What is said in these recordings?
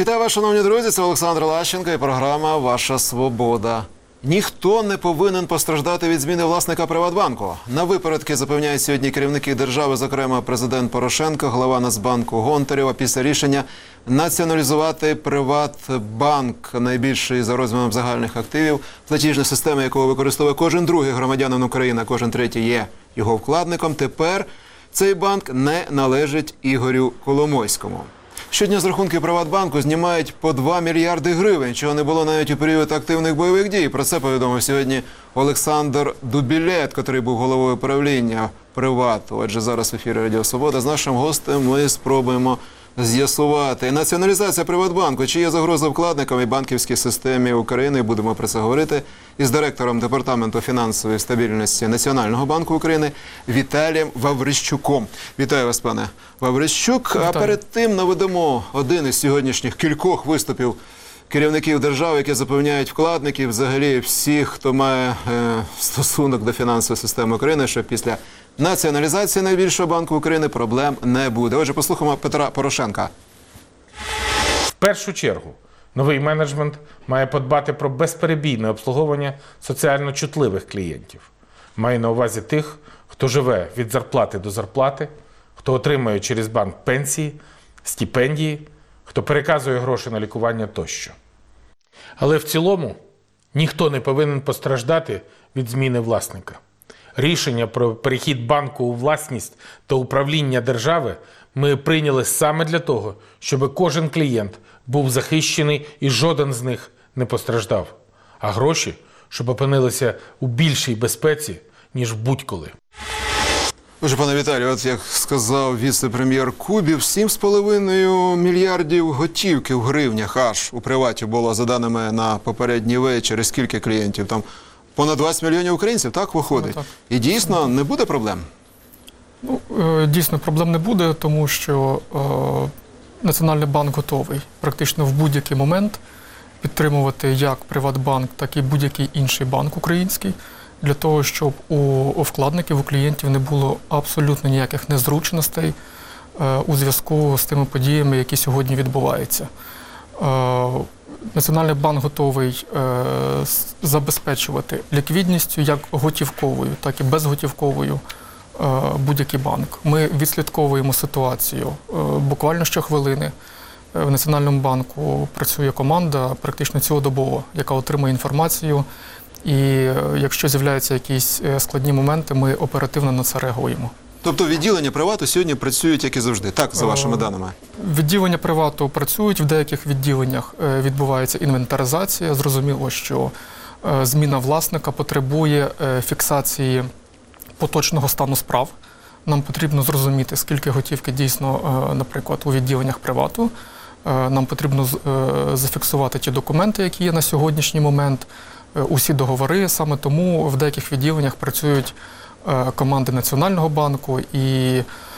Вітаю вас, шановні друзі, це Олександр Лащенко і програма «Ваша свобода». Ніхто не повинен постраждати від зміни власника Приватбанку. На випередки запевняють сьогодні керівники держави, зокрема президент Порошенко, голова Нацбанку Гонтарева, після рішення націоналізувати Приватбанк, найбільший за розміром загальних активів, платіжна система якого використовує кожен другий громадянин України, а кожен третій є його вкладником. Тепер цей банк не належить Ігорю Коломойському. Щодня з рахунків Приватбанку знімають по 2 мільярди гривень, чого не було навіть у період активних бойових дій. Про це повідомив сьогодні Олександр Дубілет, який був головою правління Привату. Отже, зараз в ефірі Радіо Свобода з нашим гостем ми спробуємо з'ясувати. Націоналізація Приватбанку. Чи є загроза вкладникам і банківській системі України? Будемо про це говорити із директором Департаменту фінансової стабільності Національного банку України Віталієм Ваврищуком. Вітаю вас, пане Ваврищук. Вітаю. А перед тим наведемо один із сьогоднішніх кількох виступів керівників держави, які запевняють вкладників, взагалі всіх, хто має стосунок до фінансової системи України, що після націоналізації найбільшого банку України проблем не буде. Отже, послухаємо Петра Порошенка. В першу чергу, новий менеджмент має подбати про безперебійне обслуговування соціально чутливих клієнтів. Маю на увазі тих, хто живе від зарплати до зарплати, хто отримує через банк пенсії, стипендії, хто переказує гроші на лікування тощо. Але в цілому ніхто не повинен постраждати від зміни власника. Рішення про перехід банку у власність та управління держави ми прийняли саме для того, щоб кожен клієнт був захищений і жоден з них не постраждав. А гроші, щоб опинилися у більшій безпеці, ніж будь-коли. Отже, пане Віталію, от як сказав віце-прем'єр Кубів, 7,5 мільярдів готівки в гривнях аж у Приваті було, за даними на попередній вечір. Скільки клієнтів? Там понад 20 мільйонів українців, так, виходить? Так. І дійсно не буде проблем? Ну, дійсно, проблем не буде, тому що Національний банк готовий практично в будь-який момент підтримувати як Приватбанк, так і будь-який інший банк український, для того, щоб у вкладників, у клієнтів не було абсолютно ніяких незручностей у зв'язку з тими подіями, які сьогодні відбуваються. Національний банк готовий забезпечувати ліквідністю як готівковою, так і безготівковою будь-який банк. Ми відслідковуємо ситуацію буквально щохвилини. В Національному банку працює команда практично цілодобово, яка отримує інформацію. І якщо з'являються якісь складні моменти, ми оперативно на це реагуємо. Тобто відділення Привату сьогодні працюють, як і завжди, так, за вашими даними? Відділення Привату працюють, в деяких відділеннях відбувається інвентаризація. Зрозуміло, що зміна власника потребує фіксації поточного стану справ. Нам потрібно зрозуміти, скільки готівки дійсно, наприклад, у відділеннях Привату. Нам потрібно зафіксувати ті документи, які є на сьогоднішній момент, усі договори. Саме тому в деяких відділеннях працюють команди Національного банку, і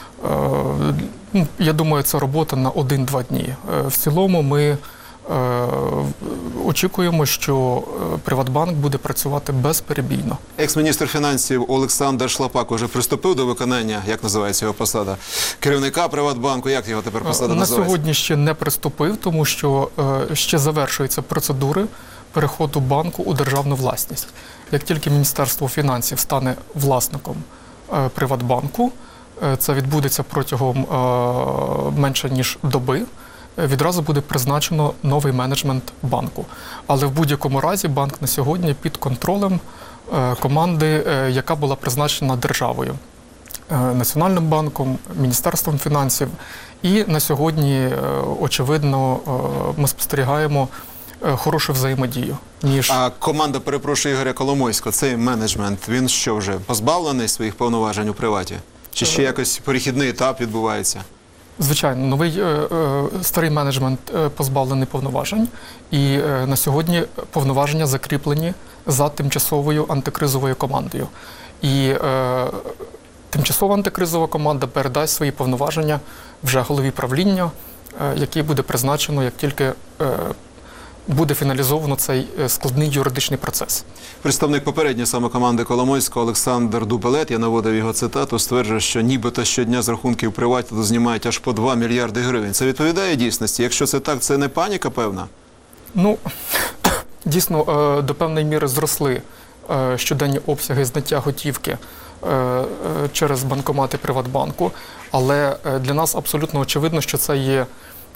я думаю, це робота на 1-2 дні. В цілому ми очікуємо, що Приватбанк буде працювати безперебійно. Екс-міністр фінансів Олександр Шлапак уже приступив до виконання, як називається його посада, керівника Приватбанку. Як його тепер посада називається? На сьогодні ще не приступив, тому що ще завершуються процедури переходу банку у державну власність. Як тільки Міністерство фінансів стане власником Приватбанку, це відбудеться протягом менше ніж доби, відразу буде призначено новий менеджмент банку. Але в будь-якому разі банк на сьогодні під контролем команди, яка була призначена державою, Національним банком, Міністерством фінансів. І на сьогодні, очевидно, ми спостерігаємо хорошу взаємодію. А команда, перепрошую, Ігоря Коломойського, цей менеджмент, він що вже, позбавлений своїх повноважень у Приваті? Чи ще якось перехідний етап відбувається? Звичайно, новий старий менеджмент позбавлений повноважень, і на сьогодні повноваження закріплені за тимчасовою антикризовою командою. І тимчасова антикризова команда передасть свої повноваження вже голові правління, який буде призначено, як тільки буде фіналізовано цей складний юридичний процес. Представник попередньої саме команди Коломойського Олександр Дубелет, я наводив його цитату, стверджує, що нібито щодня з рахунків «Привату» знімають аж по 2 мільярди гривень. Це відповідає дійсності? Якщо це так, це не паніка, певна? Ну, дійсно, до певної міри зросли щоденні обсяги зняття готівки через банкомати Приватбанку, але для нас абсолютно очевидно, що це є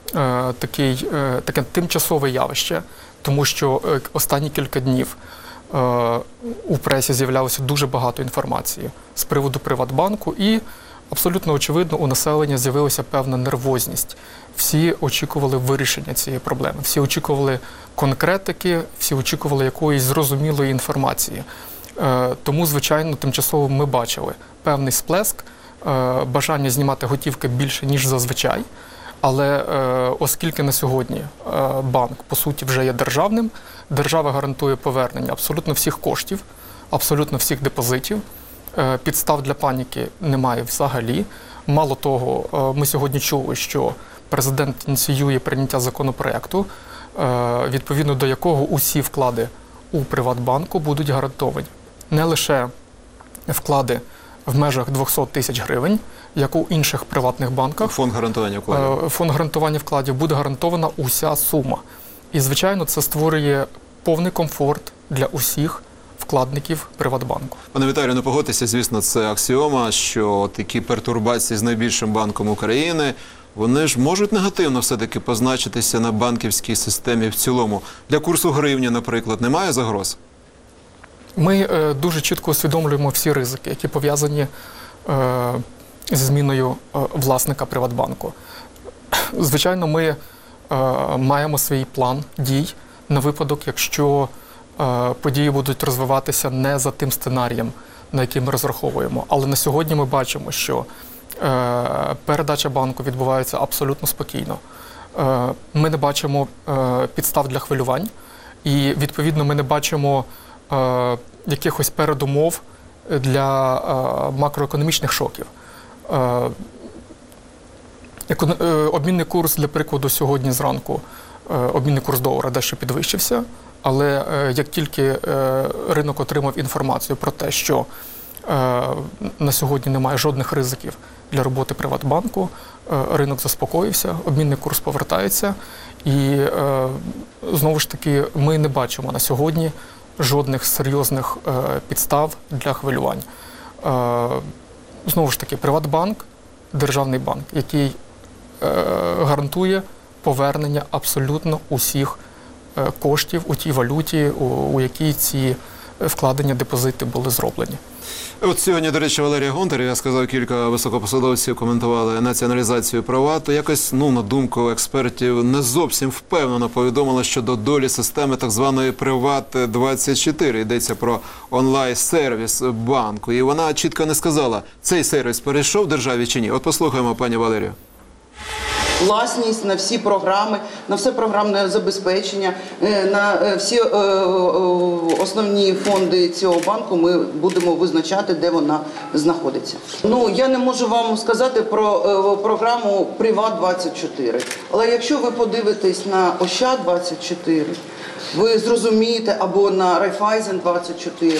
таке тимчасове явище, тому що останні кілька днів у пресі з'являлося дуже багато інформації з приводу Приватбанку, і абсолютно очевидно у населення з'явилася певна нервозність. Всі очікували вирішення цієї проблеми, всі очікували конкретики, всі очікували якоїсь зрозумілої інформації. Тому, звичайно, тимчасово ми бачили певний сплеск, бажання знімати готівки більше, ніж зазвичай. Але оскільки на сьогодні банк, по суті, вже є державним, держава гарантує повернення абсолютно всіх коштів, абсолютно всіх депозитів, підстав для паніки немає взагалі. Мало того, ми сьогодні чули, що президент ініціює прийняття законопроекту, відповідно до якого усі вклади у Приватбанку будуть гарантовані. Не лише вклади в межах 200 тисяч гривень, як у інших приватних банках. Фонд гарантування вкладів. Фонд гарантування вкладів буде гарантована уся сума. І, звичайно, це створює повний комфорт для усіх вкладників Приватбанку. Пане Віталію, не погодьтеся, звісно, це аксіома, що такі пертурбації з найбільшим банком України, вони ж можуть негативно все-таки позначитися на банківській системі в цілому. Для курсу гривні, наприклад, немає загроз? Ми дуже чітко усвідомлюємо всі ризики, які пов'язані зі зміною власника Приватбанку. Звичайно, ми маємо свій план дій на випадок, якщо події будуть розвиватися не за тим сценарієм, на який ми розраховуємо. Але на сьогодні ми бачимо, що передача банку відбувається абсолютно спокійно. Ми не бачимо підстав для хвилювань і, відповідно, ми не бачимо якихось передумов для макроекономічних шоків. Обмінний курс, для прикладу, сьогодні зранку, обмінний курс долара дещо підвищився, але як тільки ринок отримав інформацію про те, що на сьогодні немає жодних ризиків для роботи Приватбанку, ринок заспокоївся, обмінний курс повертається, і знову ж таки ми не бачимо на сьогодні жодних серйозних підстав для хвилювань. Знову ж таки, Приватбанк – державний банк, який гарантує повернення абсолютно усіх коштів у тій валюті, у якій ці вкладення, депозити були зроблені. От сьогодні, до речі, Валерія Гонтар, я сказав, кілька високопосадовців коментували націоналізацію «Привату». Якось, на думку експертів, не зовсім впевнено повідомили щодо долі системи так званої «Приват-24». Йдеться про онлайн-сервіс банку. І вона чітко не сказала, цей сервіс перейшов державі чи ні. От послухаємо пані Валерію. Власність на всі програми, на все програмне забезпечення, на всі основні фонди цього банку ми будемо визначати, де вона знаходиться. Я не можу вам сказати про програму «Приват-24», але якщо ви подивитесь на «Ощад-24», ви зрозумієте, або на «Райфайзен-24»,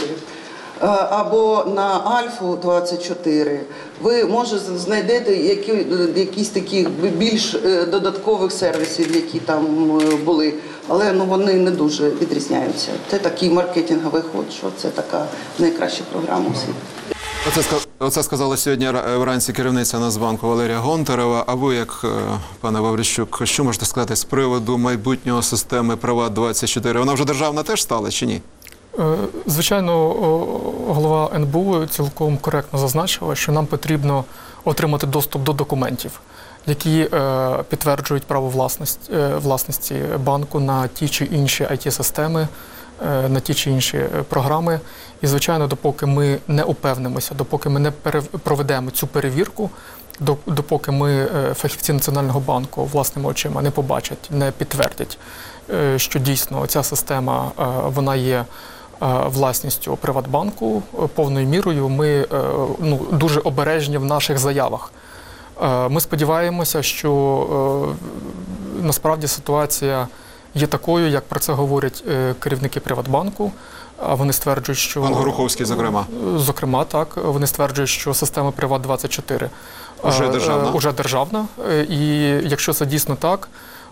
або на Альфу-24, ви, може, знайдете якісь такі більш додаткових сервісів, які там були, але вони не дуже відрізняються. Це такий маркетинговий ход, що це така найкраща програма у світі. Оце сказала сьогодні вранці керівниця Нацбанку Валерія Гонтарева. А ви, як пане Ваврищук, що можете сказати з приводу майбутнього системи «Приват-24»? Вона вже державна теж стала чи ні? Звичайно, голова НБУ цілком коректно зазначила, що нам потрібно отримати доступ до документів, які підтверджують право власності банку на ті чи інші IT-системи, на ті чи інші програми. І, звичайно, допоки ми не упевнимося, допоки ми не проведемо цю перевірку, допоки ми, фахівці Національного банку, власними очима не побачать, не підтвердять, що дійсно ця система, вона є власністю Приватбанку повною мірою, ми дуже обережні в наших заявах. Ми сподіваємося, що насправді ситуація є такою, як про це говорять керівники Приватбанку. А вони стверджують, що... Пан Гороховський, зокрема. Зокрема, так. Вони стверджують, що система Приват24 уже державна. І якщо це дійсно так,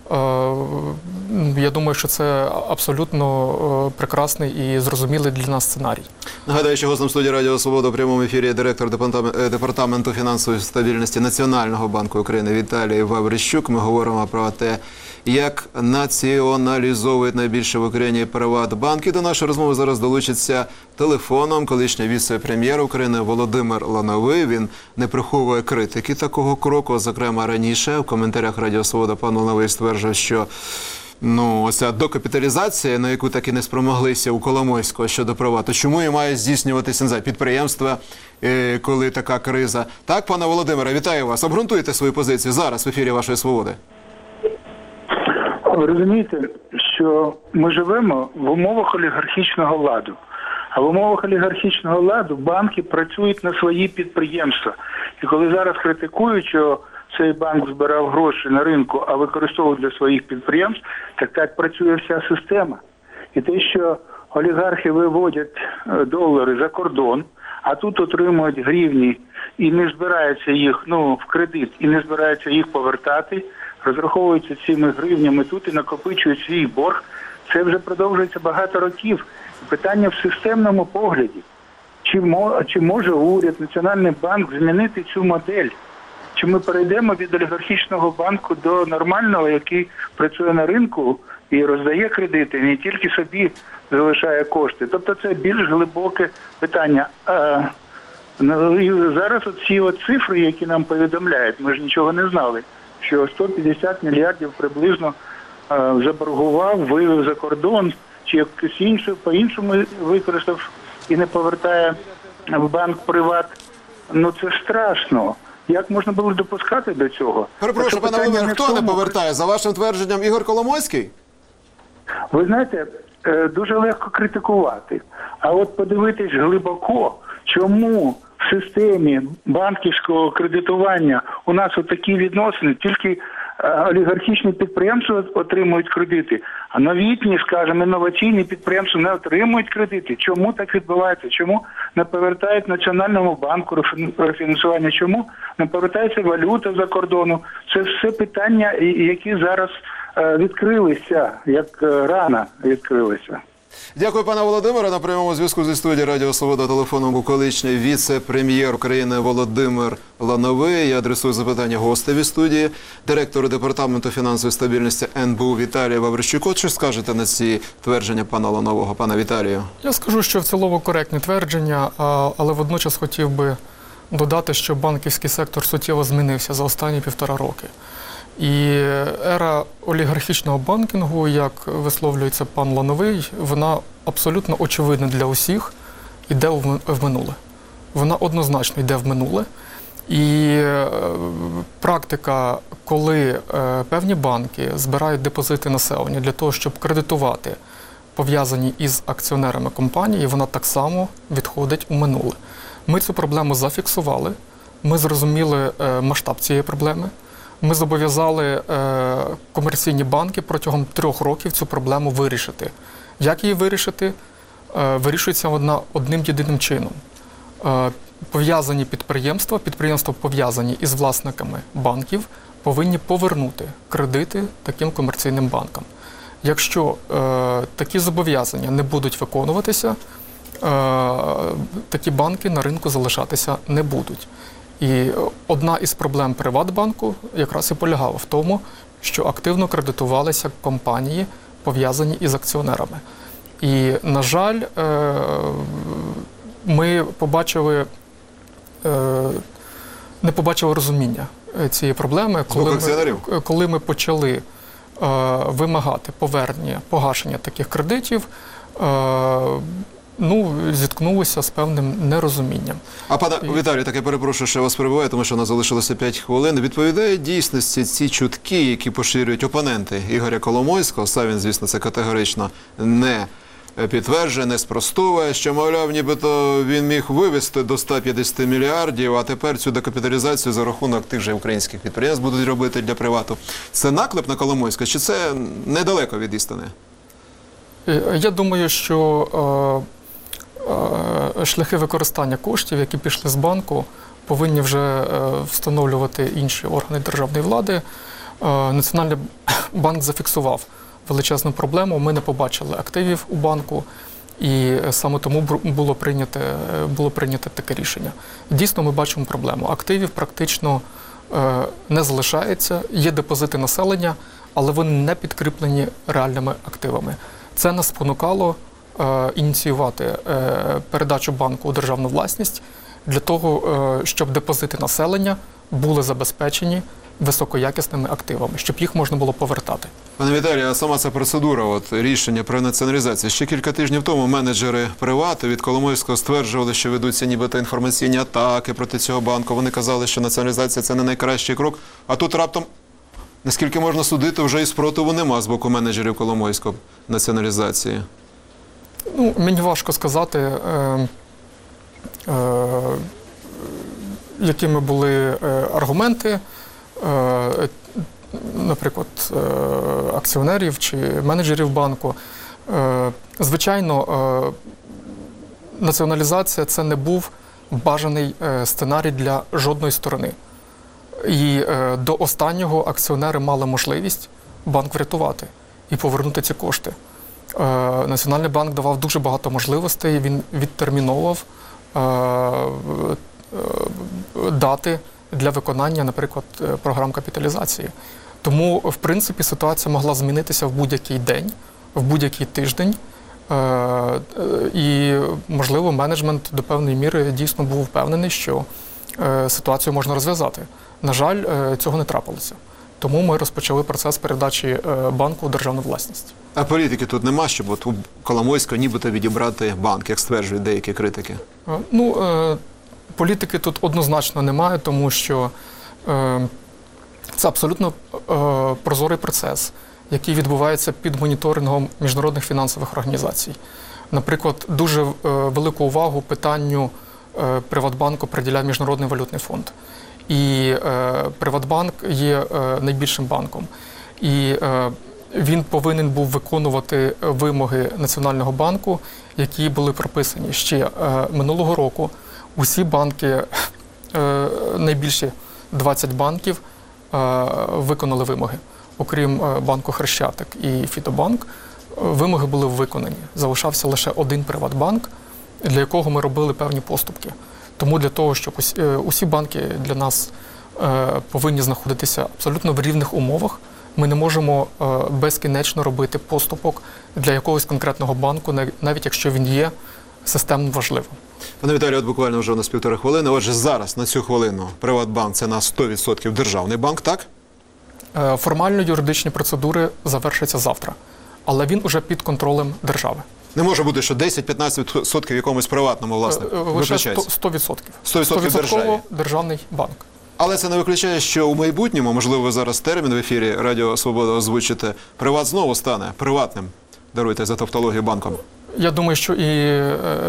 я думаю, що це абсолютно прекрасний і зрозумілий для нас сценарій. Нагадаю, що гостем студії Радіо Свобода у прямому ефірі директор Департаменту фінансової стабільності Національного банку України Віталій Ваврищук. Ми говоримо про те, як націоналізовують найбільше в Україні Приватбанки. До нашої розмови зараз долучиться телефоном колишній віце-прем'єр України Володимир Лановий. Він не приховує критики такого кроку. Зокрема, раніше в коментарях Радіо Свобода пан Лановий стверджував, що оця докапіталізація, на яку так і не спромоглися у Коломойського щодо Привату, чому і має здійснюватися, не знаю, підприємства, коли така криза. Так, пане Володимире, вітаю вас. Обґрунтуйте свою позицію зараз в ефірі Вашої Свободи. Ви розумієте, що ми живемо в умовах олігархічного ладу. А в умовах олігархічного ладу банки працюють на свої підприємства. І коли зараз критикують, що цей банк збирав гроші на ринку, а використовує для своїх підприємств, так працює вся система. І те, що олігархи виводять долари за кордон, а тут отримують гривні і не збираються їх, в кредит, і не збираються їх повертати, розраховуються цими гривнями тут і накопичують свій борг, це вже продовжується багато років. Питання в системному погляді. Чи може уряд, Національний банк змінити цю модель? Чи ми перейдемо від олігархічного банку до нормального, який працює на ринку і роздає кредити, не тільки собі залишає кошти? Тобто це більш глибоке питання. І зараз ці цифри, які нам повідомляють, ми ж нічого не знали, що 150 мільярдів приблизно заборгував, вивів за кордон, чи якось інше, по-іншому використав і не повертає в банк Приват. Це страшно. Як можна було допускати до цього? Перепрошую, пане Володимире, хто не повертає? За вашим твердженням, Ігор Коломойський? Ви знаєте, дуже легко критикувати. А от подивитись глибоко, чому в системі банківського кредитування у нас такі відносини, тільки олігархічні підприємства отримують кредити, а новітні, скажімо, інноваційні підприємства не отримують кредити. Чому так відбувається? Чому не повертають Національному банку рефінансування? Чому не повертається валюта за кордону? Це все питання, які зараз відкрилися, як рано відкрилися. Дякую, пане Володимире. На прямому зв'язку зі студії Радіо Свобода телефоном був колишній віце-прем'єр України Володимир Лановий. Я адресую запитання гостеві студії, директору Департаменту фінансової стабільності НБУ Віталію Ваврищуку. Що скажете на ці твердження пана Ланового, пане Віталію? Я скажу, що в цілому коректні твердження, але водночас хотів би додати, що банківський сектор суттєво змінився за останні 1,5 роки. І ера олігархічного банкінгу, як висловлюється пан Лановий, вона абсолютно очевидна для усіх, йде в минуле. Вона однозначно йде в минуле. І практика, коли певні банки збирають депозити населення для того, щоб кредитувати пов'язані із акціонерами компанії, вона так само відходить у минуле. Ми цю проблему зафіксували, ми зрозуміли масштаб цієї проблеми. Ми зобов'язали комерційні банки протягом 3 років цю проблему вирішити. Як її вирішити? Вирішується вона одним єдиним чином. Пов'язані підприємства пов'язані із власниками банків, повинні повернути кредити таким комерційним банкам. Якщо такі зобов'язання не будуть виконуватися, такі банки на ринку залишатися не будуть. І одна із проблем Приватбанку якраз і полягала в тому, що активно кредитувалися компанії, пов'язані із акціонерами. І, на жаль, ми не побачили розуміння цієї проблеми, коли ми почали вимагати повернення, погашення таких кредитів, зіткнулися з певним нерозумінням. А пане Віталій, так я перепрошую, що я вас перебуваю, тому що у нас залишилося 5 хвилин. Відповідає дійсності ці чутки, які поширюють опоненти Ігоря Коломойського, сам він, звісно, це категорично не підтверджує, не спростовує, що, мовляв, нібито він міг вивести до 150 мільярдів, а тепер цю декапіталізацію за рахунок тих же українських підприємств будуть робити для привату. Це наклеп на Коломойського, чи це недалеко від істини? Я думаю, що шляхи використання коштів, які пішли з банку, повинні вже встановлювати інші органи державної влади. Національний банк зафіксував величезну проблему. Ми не побачили активів у банку, і саме тому було прийнято таке рішення. Дійсно, ми бачимо проблему. Активів практично не залишається, є депозити населення, але вони не підкріплені реальними активами. Це нас спонукало ініціювати передачу банку у державну власність для того, щоб депозити населення були забезпечені високоякісними активами, щоб їх можна було повертати. Пане Віталію, а сама ця процедура, рішення про націоналізацію, ще кілька тижнів тому менеджери привату від Коломойського стверджували, що ведуться нібито інформаційні атаки проти цього банку. Вони казали, що націоналізація – це не найкращий крок, а тут раптом, наскільки можна судити, вже і спротиву нема з боку менеджерів Коломойського націоналізації. Ну, мені важко сказати, якими були аргументи, наприклад, акціонерів чи менеджерів банку. Звичайно, націоналізація – це не був бажаний сценарій для жодної сторони. І до останнього акціонери мали можливість банк врятувати і повернути ці кошти. Національний банк давав дуже багато можливостей, він відтерміновував дати для виконання, наприклад, програм капіталізації. Тому, в принципі, ситуація могла змінитися в будь-який день, в будь-який тиждень. І, можливо, менеджмент до певної міри дійсно був впевнений, що ситуацію можна розв'язати. На жаль, цього не трапилося. Тому ми розпочали процес передачі банку у державну власність. А політики тут нема, щоб у Коломойського нібито відібрати банк, як стверджують деякі критики? Політики тут однозначно немає, тому що це абсолютно прозорий процес, який відбувається під моніторингом міжнародних фінансових організацій. Наприклад, дуже велику увагу питанню Приватбанку приділяє Міжнародний валютний фонд. І Приватбанк є найбільшим банком. І він повинен був виконувати вимоги Національного банку, які були прописані ще минулого року. Усі банки, найбільші 20 банків, виконали вимоги. Окрім банку Хрещатик і Фітобанк, вимоги були виконані. Залишався лише один Приватбанк, для якого ми робили певні поступки. Тому для того, щоб усі банки для нас повинні знаходитися абсолютно в рівних умовах, ми не можемо безкінечно робити поступок для якогось конкретного банку, навіть якщо він є системно важливим. Пане Віталію, от буквально вже у нас 1,5 хвилини. Отже, зараз, на цю хвилину, Приватбанк – це на 100% державний банк, так? Формально юридичні процедури завершаться завтра, але він уже під контролем держави. Не може бути, що 10-15% якомусь приватному власнику виключається? 100%. 100% державі. Державний банк. Але це не виключає, що у майбутньому, можливо, ви зараз термін в ефірі Радіо Свобода озвучите, Приват знову стане приватним, даруйте за тавтологію, банком. Я думаю, що і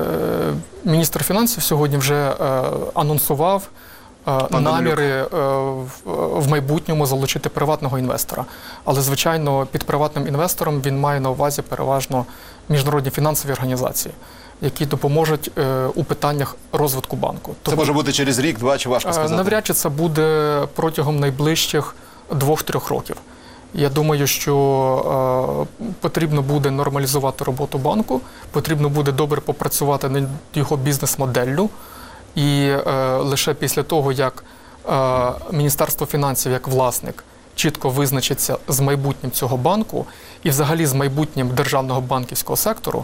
міністр фінансів сьогодні вже анонсував наміри в майбутньому залучити приватного інвестора. Але, звичайно, під приватним інвестором він має на увазі переважно міжнародні фінансові організації, які допоможуть у питаннях розвитку банку. Це може бути через рік, два, чи важко сказати? Навряд чи це буде протягом найближчих 2-3 років. Я думаю, що потрібно буде нормалізувати роботу банку, потрібно буде добре попрацювати над його бізнес-моделлю. І лише після того, як Міністерство фінансів як власник чітко визначиться з майбутнім цього банку і взагалі з майбутнім державного банківського сектору,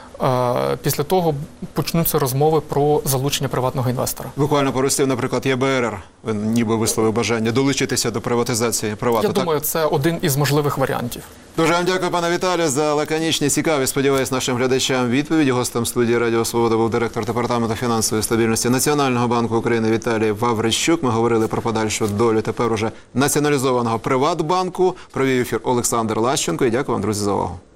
після того почнуться розмови про залучення приватного інвестора. Буквально пару слів, наприклад, ЄБРР, ніби висловив бажання долучитися до приватизації привату. Я думаю, це один із можливих варіантів. Дуже вам дякую, пане Віталію, за лаконічні, цікаві, сподіваюсь, нашим глядачам відповіді. Гостем студії Радіо Свобода був директор Департаменту фінансової стабільності Національного банку України Віталій Ваврищук. Ми говорили про подальшу долю тепер уже націоналізованого Приватбанку. Провів ефір Олександр Лащенко. І дякую вам, друзі, за увагу.